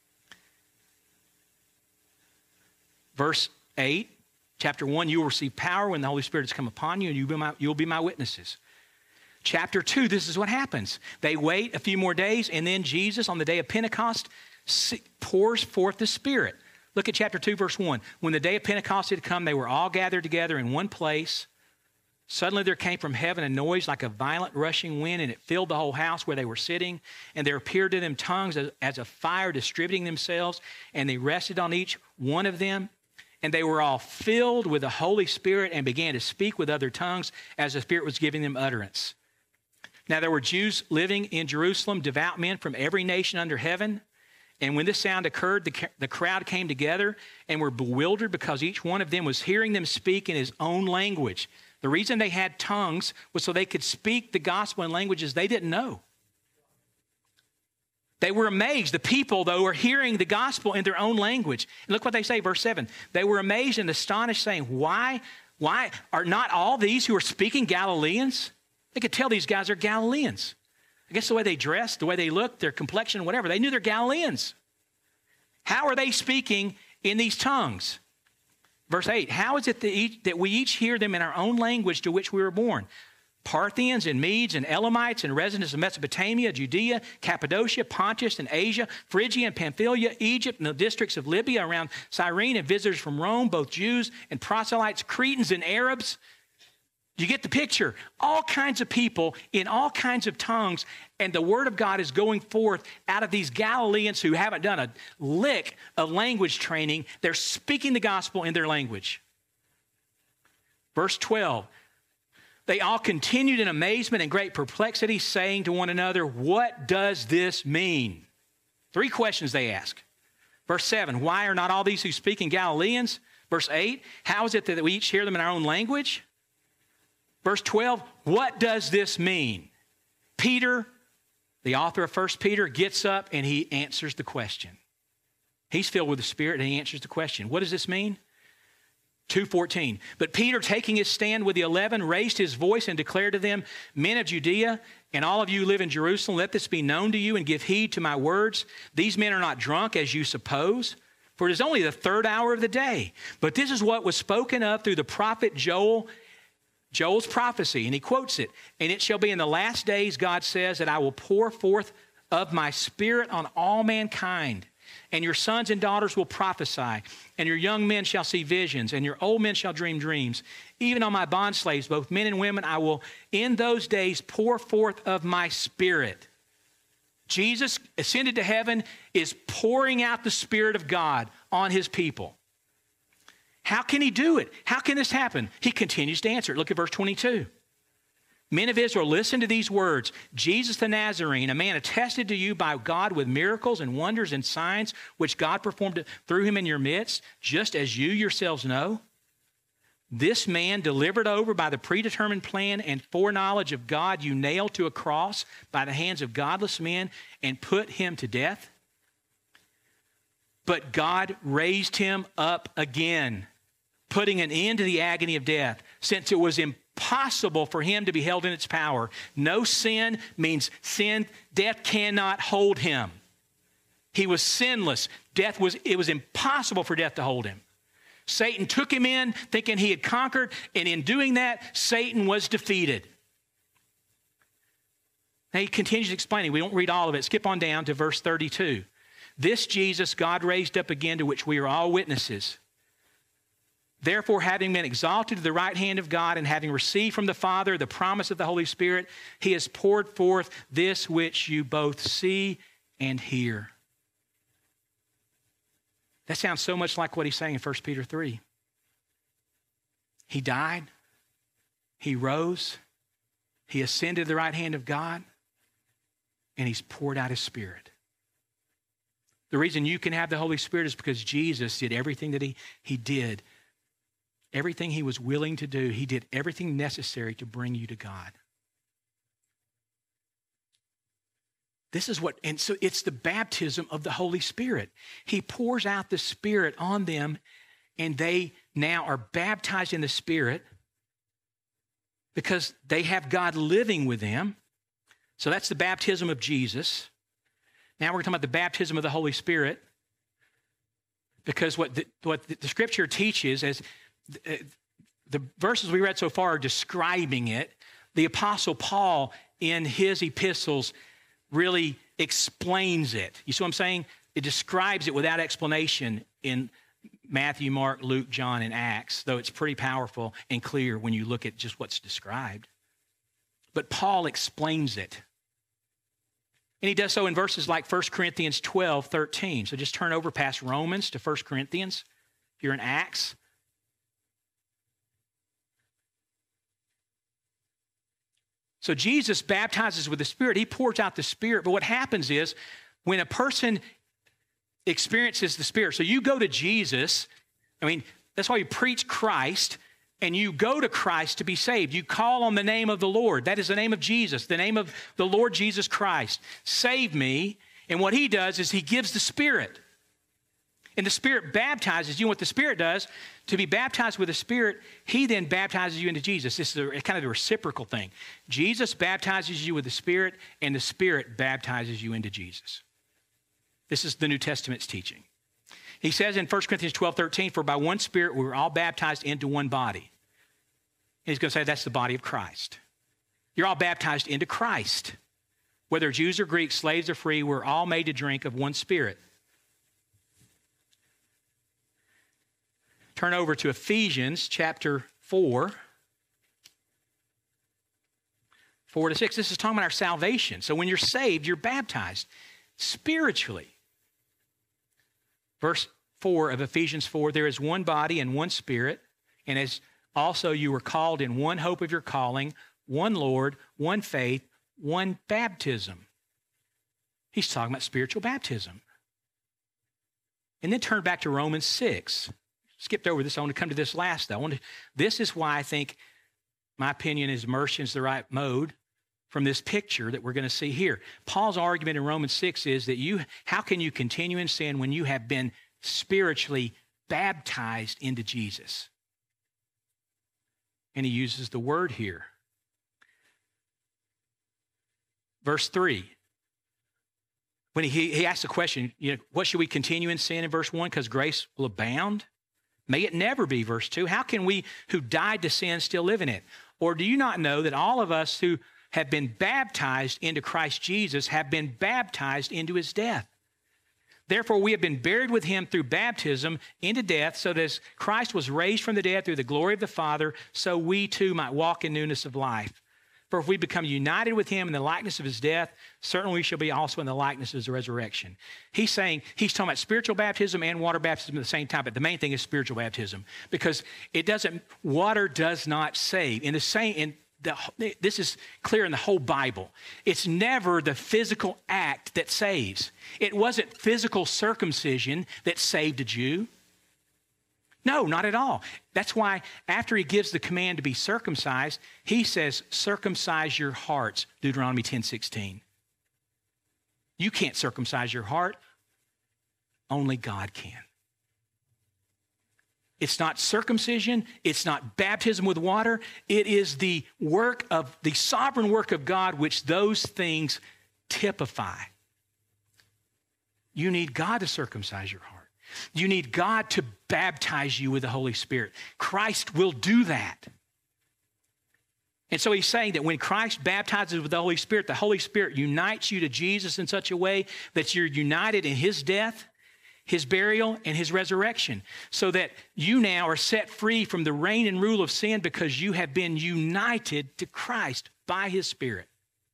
[SPEAKER 1] Verse eight, chapter one, you will receive power when the Holy Spirit has come upon you, and you'll be my, you'll be my witnesses. Chapter two, this is what happens. They wait a few more days, and then Jesus, on the day of Pentecost, pours forth the Spirit. Look at chapter two, verse one. When the day of Pentecost had come, they were all gathered together in one place. Suddenly there came from heaven a noise like a violent rushing wind, and it filled the whole house where they were sitting. And there appeared to them tongues as, as of fire distributing themselves, and they rested on each one of them. And they were all filled with the Holy Spirit and began to speak with other tongues as the Spirit was giving them utterance. Now there were Jews living in Jerusalem, devout men from every nation under heaven. And when this sound occurred, the, the crowd came together and were bewildered because each one of them was hearing them speak in his own language. The reason they had tongues was so they could speak the gospel in languages they didn't know. They were amazed. The people, though, were hearing the gospel in their own language. And look what they say, verse seven. They were amazed and astonished, saying, Why, why are not all these who are speaking Galileans? They could tell these guys are Galileans. I guess the way they dressed, the way they looked, their complexion, whatever, they knew they're Galileans. How are they speaking in these tongues? Verse eight, how is it that, each, that we each hear them in our own language to which we were born? Parthians and Medes and Elamites and residents of Mesopotamia, Judea, Cappadocia, Pontus and Asia, Phrygia and Pamphylia, Egypt and the districts of Libya around Cyrene, and visitors from Rome, both Jews and proselytes, Cretans and Arabs. You get the picture. All kinds of people in all kinds of tongues, and the word of God is going forth out of these Galileans who haven't done a lick of language training. They're speaking the gospel in their language. Verse twelve, they all continued in amazement and great perplexity, saying to one another, what does this mean? Three questions they ask. Verse seven, why are not all these who speak in Galileans? Verse eight, how is it that we each hear them in our own language? Verse twelve, what does this mean? Peter, the author of First Peter, gets up and he answers the question. He's filled with the Spirit and he answers the question. What does this mean? two fourteen, but Peter, taking his stand with the eleven, raised his voice and declared to them, men of Judea, and all of you who live in Jerusalem, let this be known to you and give heed to my words. These men are not drunk as you suppose, for it is only the third hour of the day. But this is what was spoken of through the prophet Joel, Joel's prophecy, and he quotes it. And it shall be in the last days, God says, that I will pour forth of my Spirit on all mankind. And your sons and daughters will prophesy, and your young men shall see visions, and your old men shall dream dreams. Even on my bondslaves, both men and women, I will in those days pour forth of my Spirit. Jesus, ascended to heaven, is pouring out the Spirit of God on his people. How can he do it? How can this happen? He continues to answer it. Look at verse twenty-two. Men of Israel, listen to these words. Jesus the Nazarene, a man attested to you by God with miracles and wonders and signs, which God performed through him in your midst, just as you yourselves know. This man, delivered over by the predetermined plan and foreknowledge of God, you nailed to a cross by the hands of godless men and put him to death. But God raised him up again, putting an end to the agony of death, since it was impossible for him to be held in its power. No sin means sin. Death cannot hold him. He was sinless. Death was, it was impossible for death to hold him. Satan took him in thinking he had conquered, and in doing that, Satan was defeated. Now he continues explaining. We won't read all of it. Skip on down to verse thirty-two. This Jesus God raised up again, to which we are all witnesses. Therefore, having been exalted to the right hand of God and having received from the Father the promise of the Holy Spirit, he has poured forth this which you both see and hear. That sounds so much like what he's saying in First Peter three. He died. He rose. He ascended to the right hand of God. And he's poured out his Spirit. The reason you can have the Holy Spirit is because Jesus did everything that he, he did. Everything he was willing to do. He did everything necessary to bring you to God. This is what, and so it's the baptism of the Holy Spirit. He pours out the Spirit on them, and they now are baptized in the Spirit because they have God living with them. So that's the baptism of Jesus. Now we're talking about the baptism of the Holy Spirit, because what the, what the Scripture teaches is the, the verses we read so far are describing it. The Apostle Paul in his epistles really explains it. You see what I'm saying? It describes it without explanation in Matthew, Mark, Luke, John, and Acts, though it's pretty powerful and clear when you look at just what's described. But Paul explains it. And he does so in verses like First Corinthians twelve, thirteen. So just turn over past Romans to First Corinthians. If you're in Acts. So Jesus baptizes with the Spirit. He pours out the Spirit. But what happens is when a person experiences the Spirit, so you go to Jesus, I mean, that's why you preach Christ, and you go to Christ to be saved. You call on the name of the Lord. That is the name of Jesus, the name of the Lord Jesus Christ. Save me. And what he does is he gives the Spirit. And the Spirit baptizes you. And what the Spirit does, to be baptized with the Spirit, he then baptizes you into Jesus. This is a, kind of a reciprocal thing. Jesus baptizes you with the Spirit, and the Spirit baptizes you into Jesus. This is the New Testament's teaching. He says in First Corinthians twelve, thirteen, for by one Spirit we were all baptized into one body. And he's going to say that's the body of Christ. You're all baptized into Christ. Whether Jews or Greeks, slaves or free, we're all made to drink of one Spirit. Turn over to Ephesians chapter four. four to six. This is talking about our salvation. So when you're saved, you're baptized spiritually. Verse four of Ephesians four, there is one body and one Spirit, and as also you were called in one hope of your calling, one Lord, one faith, one baptism. He's talking about spiritual baptism. And then turn back to Romans six. Skipped over this. I want to come to this last, though. I want to, this is why I think, my opinion is immersion is the right mode from this picture that we're going to see here. Paul's argument in Romans six is that you, how can you continue in sin when you have been spiritually baptized into Jesus? And he uses the word here. Verse three. when he, he asked the question, you know, what should we continue in sin in verse one? Because grace will abound. May it never be, verse two. How can we who died to sin still live in it? Or do you not know that all of us who have been baptized into Christ Jesus have been baptized into his death? Therefore, we have been buried with him through baptism into death, so that as Christ was raised from the dead through the glory of the Father, so we too might walk in newness of life. For if we become united with him in the likeness of his death, certainly we shall be also in the likeness of his resurrection. He's saying, he's talking about spiritual baptism and water baptism at the same time, but the main thing is spiritual baptism, because it doesn't, water does not save. In the same, in The, this is clear in the whole Bible. It's never the physical act that saves. It wasn't physical circumcision that saved a Jew. No, not at all. That's why after he gives the command to be circumcised, he says, circumcise your hearts, Deuteronomy ten sixteen. You can't circumcise your heart. Only God can. It's not circumcision. It's not baptism with water. It is the work of the sovereign work of God, which those things typify. You need God to circumcise your heart. You need God to baptize you with the Holy Spirit. Christ will do that. And so he's saying that when Christ baptizes with the Holy Spirit, the Holy Spirit unites you to Jesus in such a way that you're united in his death, his burial, and his resurrection, so that you now are set free from the reign and rule of sin because you have been united to Christ by his Spirit.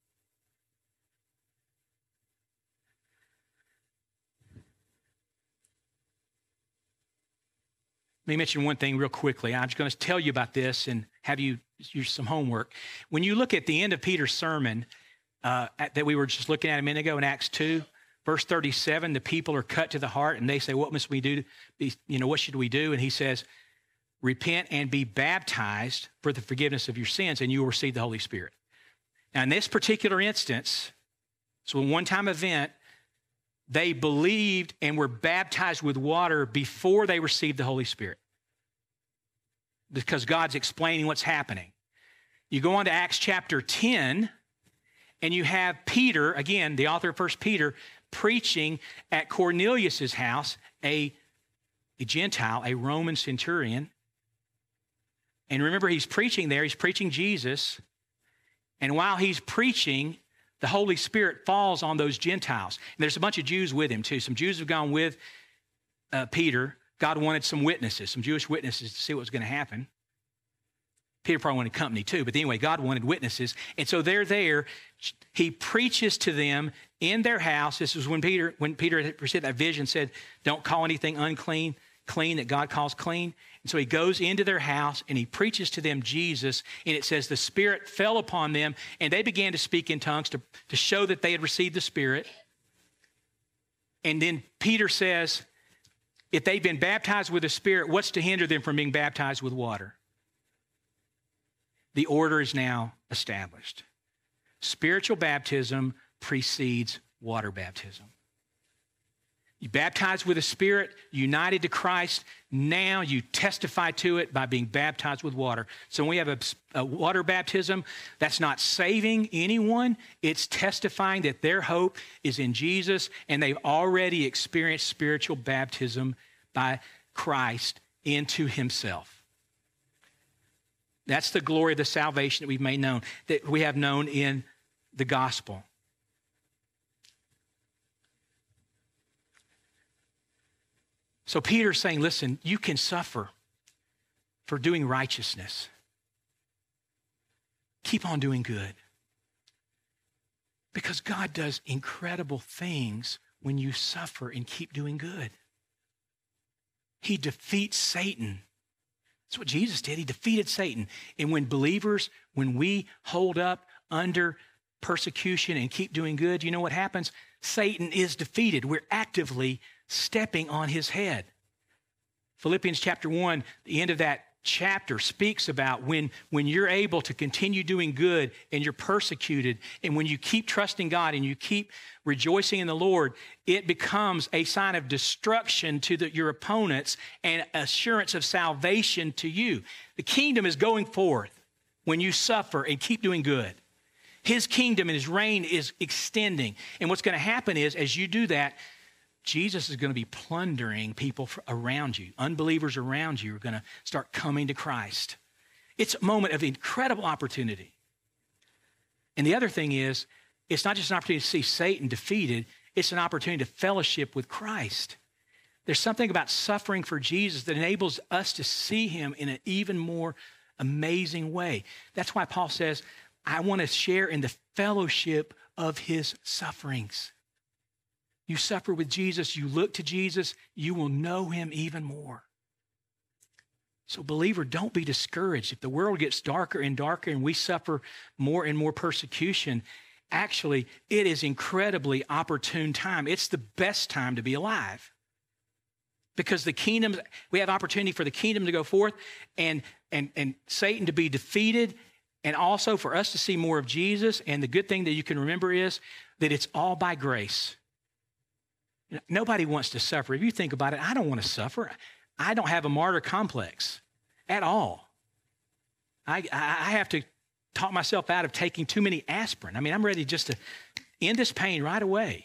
[SPEAKER 1] Let me mention one thing real quickly. I'm just going to tell you about this and have you use some homework. When you look at the end of Peter's sermon uh, at, that we were just looking at a minute ago in Acts two, verse thirty-seven, the people are cut to the heart and they say, what must we do? To be, you know, what should we do? And he says, repent and be baptized for the forgiveness of your sins and you will receive the Holy Spirit. Now in this particular instance, so a one-time event, they believed and were baptized with water before they received the Holy Spirit, because God's explaining what's happening. You go on to Acts chapter ten, and you have Peter, again, the author of First Peter, preaching at Cornelius' house, a, a Gentile, a Roman centurion. And remember, he's preaching there, he's preaching Jesus. And while he's preaching, the Holy Spirit falls on those Gentiles. And there's a bunch of Jews with him too. Some Jews have gone with uh, Peter. God wanted some witnesses, some Jewish witnesses to see what was going to happen. Peter probably wanted company too, but anyway, God wanted witnesses. And so they're there. He preaches to them in their house. This is when Peter, when Peter had received that vision, said, don't call anything unclean clean that God calls clean. And so he goes into their house and he preaches to them Jesus. And it says the Spirit fell upon them and they began to speak in tongues to, to show that they had received the Spirit. And then Peter says, if they've been baptized with the Spirit, what's to hinder them from being baptized with water? The order is now established. Spiritual baptism precedes water baptism. You baptized with the Spirit, united to Christ. Now you testify to it by being baptized with water. So when we have a, a water baptism, that's not saving anyone. It's testifying that their hope is in Jesus and they've already experienced spiritual baptism by Christ into himself. That's the glory of the salvation that we've made known, that we have known in the gospel. So Peter's saying, listen, you can suffer for doing righteousness. Keep on doing good. Because God does incredible things when you suffer and keep doing good. He defeats Satan. That's what Jesus did. He defeated Satan. And when believers, when we hold up under persecution and keep doing good, you know what happens? Satan is defeated. We're actively stepping on his head. Philippians chapter one, the end of that chapter speaks about when, when you're able to continue doing good and you're persecuted, and when you keep trusting God and you keep rejoicing in the Lord, it becomes a sign of destruction to the, your opponents and assurance of salvation to you. The kingdom is going forth when you suffer and keep doing good. His kingdom and his reign is extending. And what's going to happen is, as you do that, Jesus is going to be plundering people around you. Unbelievers around you are going to start coming to Christ. It's a moment of incredible opportunity. And the other thing is, it's not just an opportunity to see Satan defeated, it's an opportunity to fellowship with Christ. There's something about suffering for Jesus that enables us to see him in an even more amazing way. That's why Paul says, I want to share in the fellowship of his sufferings. You suffer with Jesus, you look to Jesus, you will know him even more. So believer, don't be discouraged. If the world gets darker and darker and we suffer more and more persecution, actually, it is incredibly opportune time. It's the best time to be alive. Because the kingdom, we have opportunity for the kingdom to go forth and, and, and Satan to be defeated, and also for us to see more of Jesus. And the good thing that you can remember is that it's all by grace. Nobody wants to suffer. If you think about it, I don't want to suffer. I don't have a martyr complex at all. I, I have to talk myself out of taking too many aspirin. I mean, I'm ready just to end this pain right away.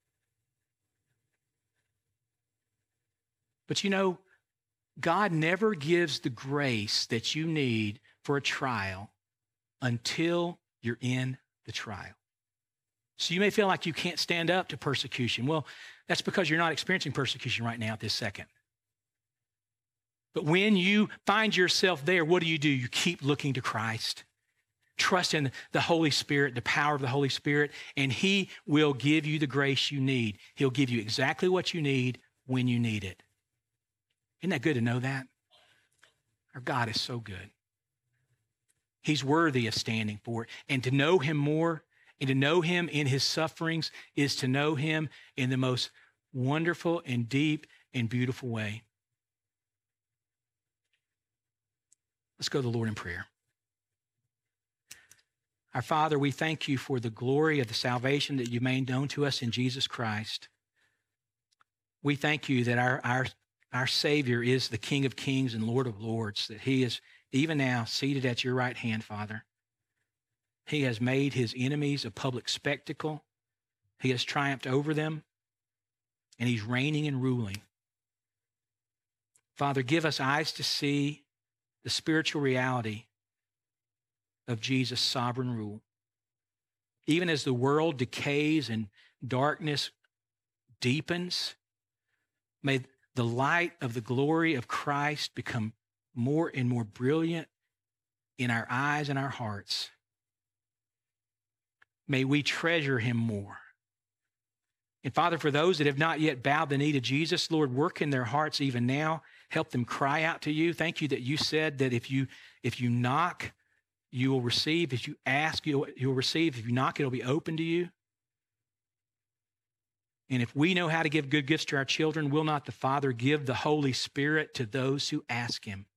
[SPEAKER 1] But you know, God never gives the grace that you need for a trial until you're in the trial. So you may feel like you can't stand up to persecution. Well, that's because you're not experiencing persecution right now at this second. But when you find yourself there, what do you do? You keep looking to Christ. Trust in the Holy Spirit, the power of the Holy Spirit, and he will give you the grace you need. He'll give you exactly what you need when you need it. Isn't that good to know that? Our God is so good. He's worthy of standing for it. And to know him more and to know him in his sufferings is to know him in the most wonderful and deep and beautiful way. Let's go to the Lord in prayer. Our Father, we thank you for the glory of the salvation that you made known to us in Jesus Christ. We thank you that our, our, our Savior is the King of Kings and Lord of Lords, that he is even now seated at your right hand, Father. He has made his enemies a public spectacle. He has triumphed over them, and he's reigning and ruling. Father, give us eyes to see the spiritual reality of Jesus' sovereign rule. Even as the world decays and darkness deepens, may the light of the glory of Christ become more and more brilliant in our eyes and our hearts. May we treasure him more. And Father, for those that have not yet bowed the knee to Jesus, Lord, work in their hearts even now. Help them cry out to you. Thank you that you said that if you if you knock, you will receive. If you ask, you'll, you'll receive. If you knock, it'll be open to you. And if we know how to give good gifts to our children, will not the Father give the Holy Spirit to those who ask him?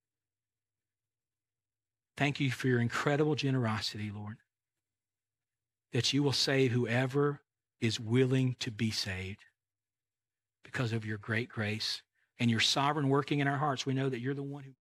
[SPEAKER 1] Thank you for your incredible generosity, Lord, that you will save whoever is willing to be saved because of your great grace and your sovereign working in our hearts. We know that you're the one who